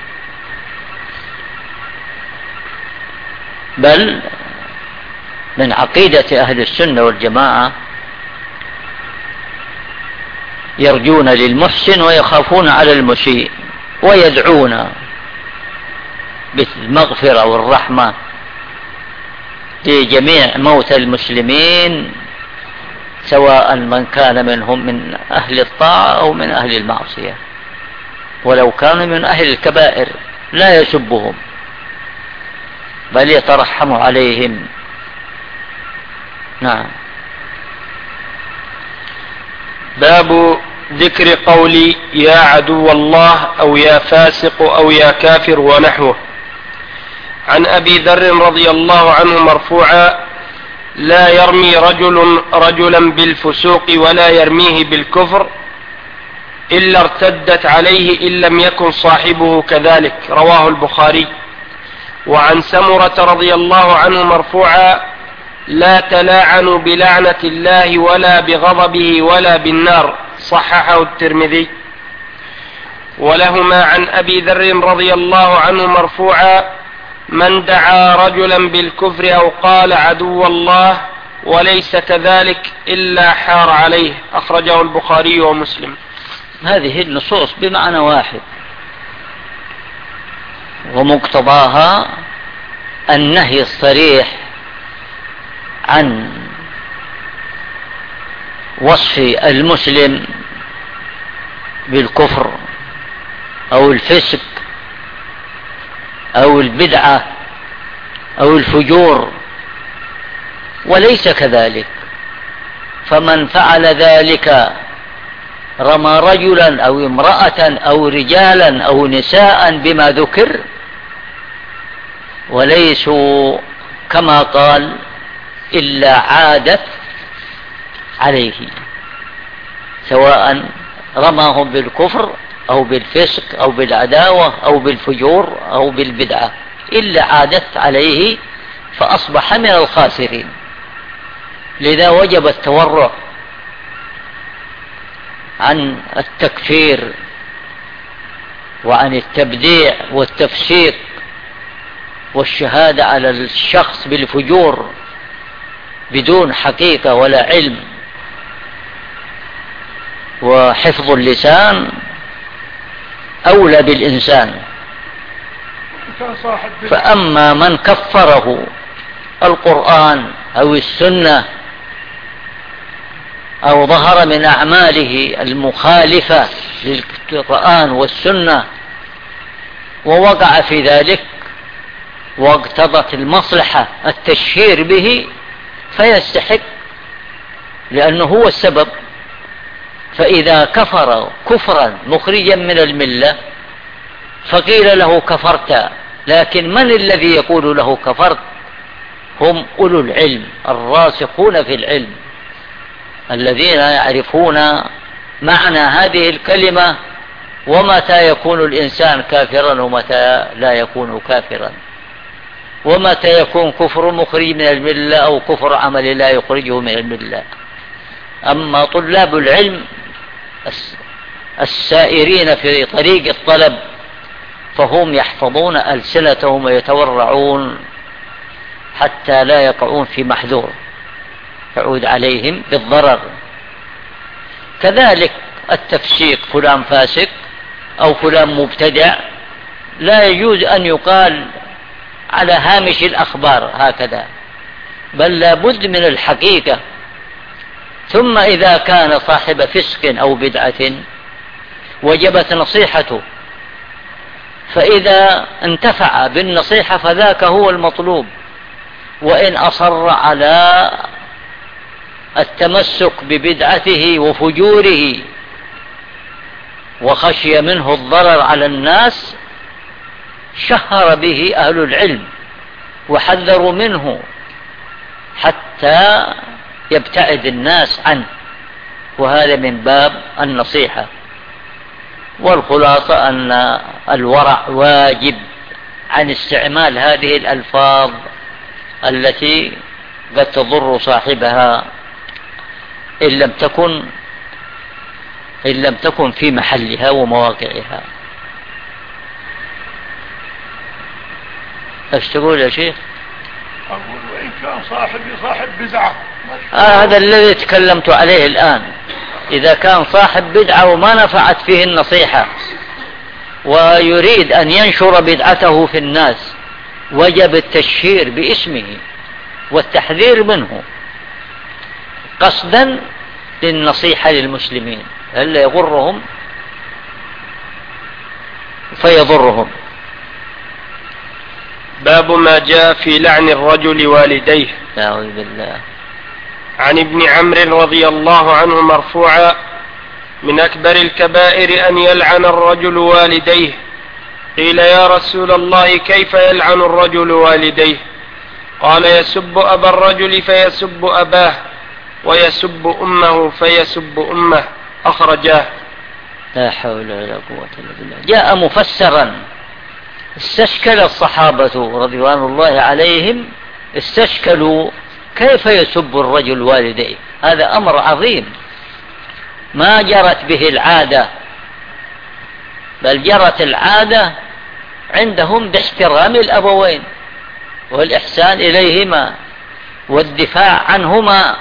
بل من عقيدة أهل السنة والجماعة يرجون للمحسن ويخافون على المسيء، ويدعون بالمغفرة والرحمة لجميع موتى المسلمين، سواء من كان منهم من أهل الطاعة أو من أهل المعصية، ولو كانوا من أهل الكبائر لا يسبهم بل يترحم عليهم. نعم. باب ذكر قول يا عدو الله أو يا فاسق أو يا كافر ونحوه. عن أبي ذر رضي الله عنه مرفوعا: لا يرمي رجل رجلا بالفسوق ولا يرميه بالكفر إلا ارتدت عليه إن لم يكن صاحبه كذلك. رواه البخاري. وعن سمرة رضي الله عنه مرفوعا: لا تلاعنوا بلعنة الله ولا بغضبه ولا بالنار. صححه الترمذي. ولهما عن أبي ذر رضي الله عنه مرفوعا: من دعا رجلا بالكفر أو قال عدو الله وليس كذلك إلا حار عليه. أخرجه البخاري ومسلم. هذه النصوص بمعنى واحد، ومقتضاها النهي الصريح عن وصف المسلم بالكفر أو الفسق أو البدعة أو الفجور، وليس كذلك. فمن فعل ذلك رمى رجلا أو امرأة أو رجالا أو نساء بما ذكر وليسوا كما قال إلا عادت عليه، سواء رماهم بالكفر أو بالفسق أو بالعداوة أو بالفجور أو بالبدعة، إلا عادت عليه فأصبح من الخاسرين. لذا وجب التورع عن التكفير وعن التبديع والتفسيق والشهادة على الشخص بالفجور بدون حقيقة ولا علم. وحفظ اللسان أولى بالإنسان. فأما من كفره القرآن أو السنة أو ظهر من أعماله المخالفة للقرآن والسنة ووقع في ذلك واقتضت المصلحة التشهير به فيستحق، لأنه هو السبب. فإذا كفر كفرا مخرجا من الملة فقيل له كفرت، لكن من الذي يقول له كفرت؟ هم أولو العلم الراسخون في العلم الذين يعرفون معنى هذه الكلمة، ومتى يكون الإنسان كافرا ومتى لا يكون كافرا، ومتى يكون كفر مخرج من الملة أو كفر عمل لا يخرجه من الملة. أما طلاب العلم السائرين في طريق الطلب فهم يحفظون ألسنتهم ويتورعون حتى لا يقعون في محذور يعود عليهم بالضرر. كذلك التفسيق، فلان فاسق أو فلان مبتدع، لا يجوز أن يقال على هامش الأخبار هكذا، بل لا بد من الحقيقة. ثم إذا كان صاحب فسق أو بدعة وجبت نصيحته، فإذا انتفع بالنصيحة فذاك هو المطلوب، وإن أصر على التمسك ببدعته وفجوره وخشي منه الضرر على الناس شهر به أهل العلم وحذروا منه حتى يبتعد الناس عنه، وهذا من باب النصيحة. والخلاصة أن الورع واجب عن استعمال هذه الألفاظ التي قد تضر صاحبها إن لم تكن إن لم تكن في محلها ومواقعها. ايش تقول يا شيخ؟ أقول وإن كان صاحب صاحب بدعة. آه هذا الذي تكلمت عليه الآن. إذا كان صاحب بدعة وما نفعت فيه النصيحة ويريد أن ينشر بدعته في الناس، وجب التشهير باسمه والتحذير منه قصدا للنصيحة للمسلمين، هلا يغرهم فيضرهم. باب ما جاء في لعن الرجل والديه. أعوذ بالله. عن ابن عمرو رضي الله عنه مرفوعا: من أكبر الكبائر أن يلعن الرجل والديه. قيل: يا رسول الله كيف يلعن الرجل والديه؟ قال: يسب أبا الرجل فيسب أباه، ويسب أمه فيسب أمه. أخرجاه. لا حول ولا قوة إلا بالله. جاء مفسرا، استشكل الصحابة رضوان الله عليهم، استشكلوا كيف يسب الرجل والديه. هذا أمر عظيم ما جرت به العادة، بل جرت العادة عندهم باحترام الأبوين والإحسان إليهما والدفاع عنهما،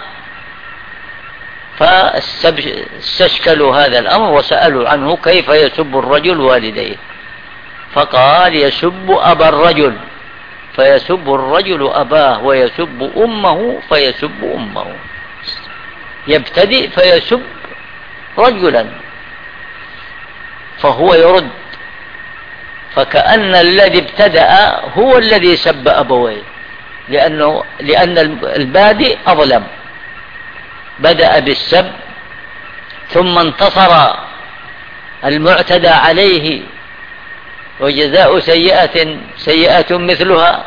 فاستشكلوا هذا الأمر وسألوا عنه كيف يسب الرجل والديه، فقال: يسب أبا الرجل فيسب الرجل أباه، ويسب أمه فيسب أمه. يبتدئ فيسب رجلا فهو يرد، فكأن الذي ابتدأ هو الذي سب أبويه، لأنه لأن البادئ أظلم، بدأ بالسب ثم انتصر المعتدى عليه، وجزاء سيئة سيئة مثلها،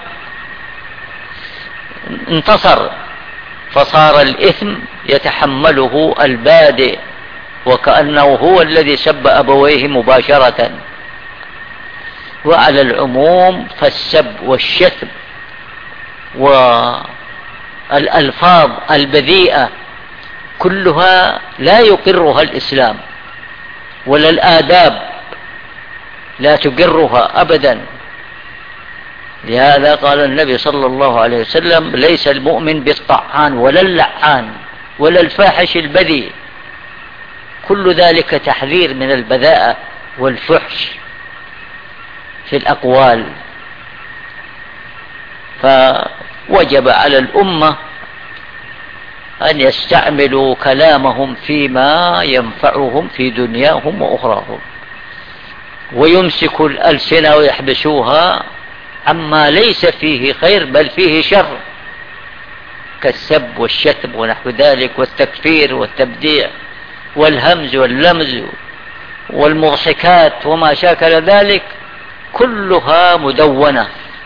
انتصر، فصار الإثم يتحمله البادئ وكأنه هو الذي سب أبويه مباشرة. وعلى العموم فالسب والشتم والألفاظ البذيئة كلها لا يقرها الإسلام، ولا الآداب لا تقرها أبدا. لهذا قال النبي صلى الله عليه وسلم: ليس المؤمن بالطعان ولا اللعان ولا الفاحش البذيء. كل ذلك تحذير من البذاءة والفحش في الأقوال. فوجب على الأمة أن يستعملوا كلامهم فيما ينفعهم في دنياهم وأخراهم، ويمسكوا الألسنة ويحبسوها عما ليس فيه خير بل فيه شر، كالسب والشتم ونحو ذلك، والتكفير والتبديع والهمز واللمز والمضحكات وما شاكل ذلك. كلها مدونة،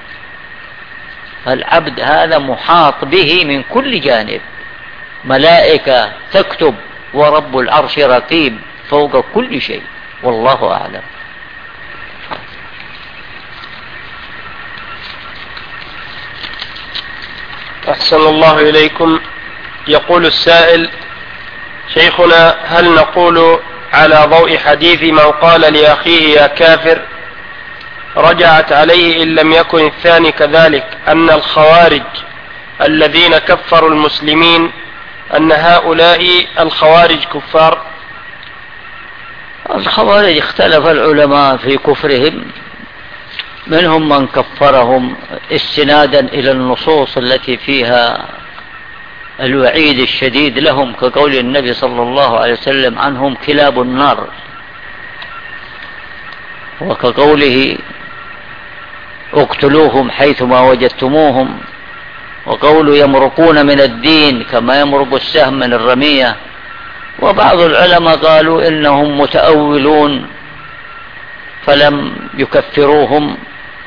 فالعبد هذا محاط به من كل جانب، ملائكة تكتب ورب العرش رقيب فوق كل شيء، والله أعلم. أحسن الله إليكم. يقول السائل: شيخنا، هل نقول على ضوء حديث من قال لأخيه يا كافر رجعت عليه إن لم يكن الثاني كذلك أن الخوارج الذين كفروا المسلمين أن هؤلاء الخوارج كفار؟ الخوارج اختلف العلماء في كفرهم، منهم من كفرهم استنادا إلى النصوص التي فيها الوعيد الشديد لهم، كقول النبي صلى الله عليه وسلم عنهم كلاب النار، وكقوله اقتلوهم حيثما وجدتموهم، وقوله يمرقون من الدين كما يمرق السهم من الرمية. وبعض العلماء قالوا إنهم متأولون فلم يكفروهم،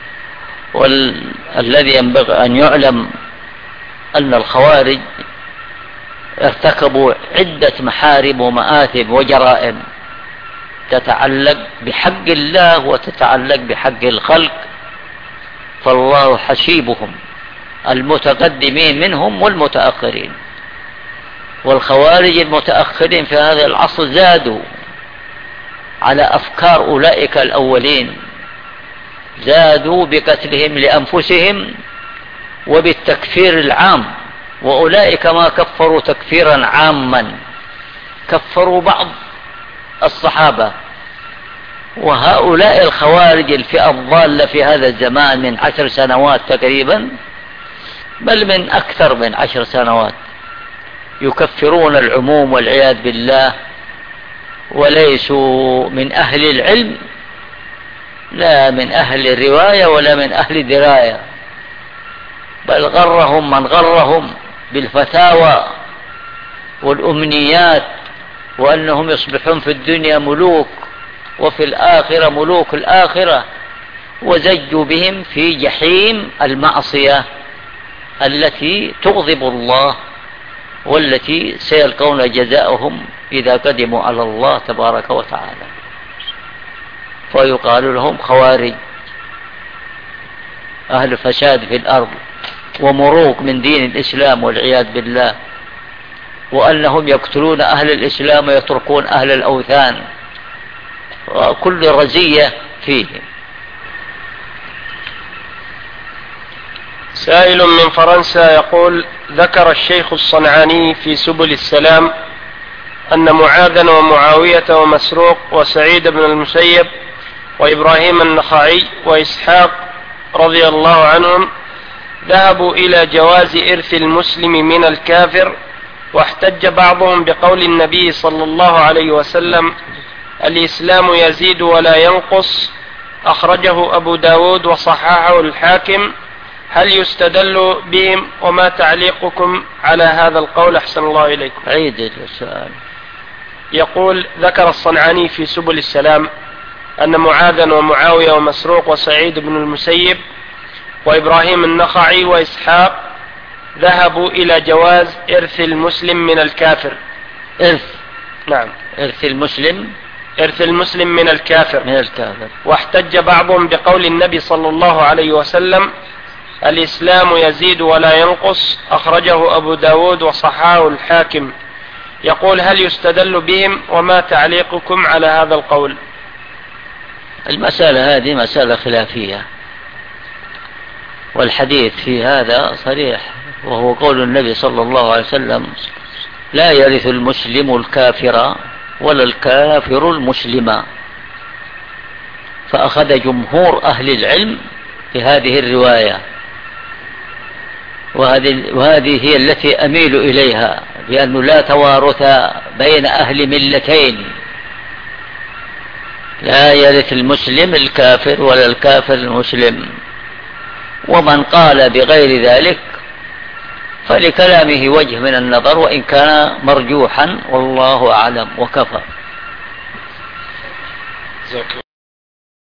والذي ينبغي أن يعلم أن الخوارج ارتكبوا عدة محارم ومآثم وجرائم تتعلق بحق الله وتتعلق بحق الخلق، فالله حسيبهم، المتقدمين منهم والمتأخرين. والخوارج المتأخرين في هذا العصر زادوا على أفكار أولئك الأولين، زادوا بقتلهم لأنفسهم وبالتكفير العام، وأولئك ما كفروا تكفيرا عاما، كفروا بعض الصحابة. وهؤلاء الخوارج الفئة الضالة في هذا الزمان من عشر سنوات تقريبا، بل من أكثر من عشر سنوات، يكفرون العموم والعياذ بالله، وليسوا من أهل العلم، لا من أهل الرواية ولا من أهل الدراية، بل غرهم من غرهم بالفتاوى والأمنيات، وأنهم يصبحون في الدنيا ملوك وفي الآخرة ملوك الآخرة، وزجوا بهم في جحيم المعصية التي تغضب الله، والتي سيلقون جزاؤهم إذا قدموا على الله تبارك وتعالى. فيقال لهم خوارج، أهل فساد في الأرض ومروق من دين الإسلام والعياذ بالله، وأنهم يقتلون أهل الإسلام ويتركون أهل الأوثان، وكل رزية فيهم. سائل من فرنسا يقول: ذكر الشيخ الصنعاني في سبل السلام أن معاذا ومعاوية ومسروق وسعيد بن المسيب وإبراهيم النخعي وإسحاق رضي الله عنهم ذهبوا إلى جواز إرث المسلم من الكافر، واحتج بعضهم بقول النبي صلى الله عليه وسلم: الإسلام يزيد ولا ينقص، أخرجه أبو داود وصححه الحاكم. هل يستدل بهم؟ وما تعليقكم على هذا القول؟ أحسن الله إليكم. عيد السؤال. يقول: ذكر الصنعاني في سبل السلام أن معاذا ومعاوية ومسروق وسعيد بن المسيب وإبراهيم النخعي وإسحاق ذهبوا إلى جواز إرث المسلم من الكافر. إرث؟ نعم، إرث المسلم إرث المسلم من الكافر من الكافر. واحتج بعضهم بقول النبي صلى الله عليه وسلم: الإسلام يزيد ولا ينقص، أخرجه أبو داود وصححه الحاكم. يقول: هل يستدل بهم؟ وما تعليقكم على هذا القول؟ المسألة هذه مسألة خلافية، والحديث في هذا صريح، وهو قول النبي صلى الله عليه وسلم: لا يرث المسلم الكافر ولا الكافر المسلم. فأخذ جمهور أهل العلم بهذه الرواية، وهذه, وهذه هي التي أميل إليها، بأنه لا توارث بين أهل ملتين، لا يرث المسلم الكافر ولا الكافر المسلم. ومن قال بغير ذلك فلكلامه وجه من النظر، وإن كان مرجوحا، والله أعلم وكفى.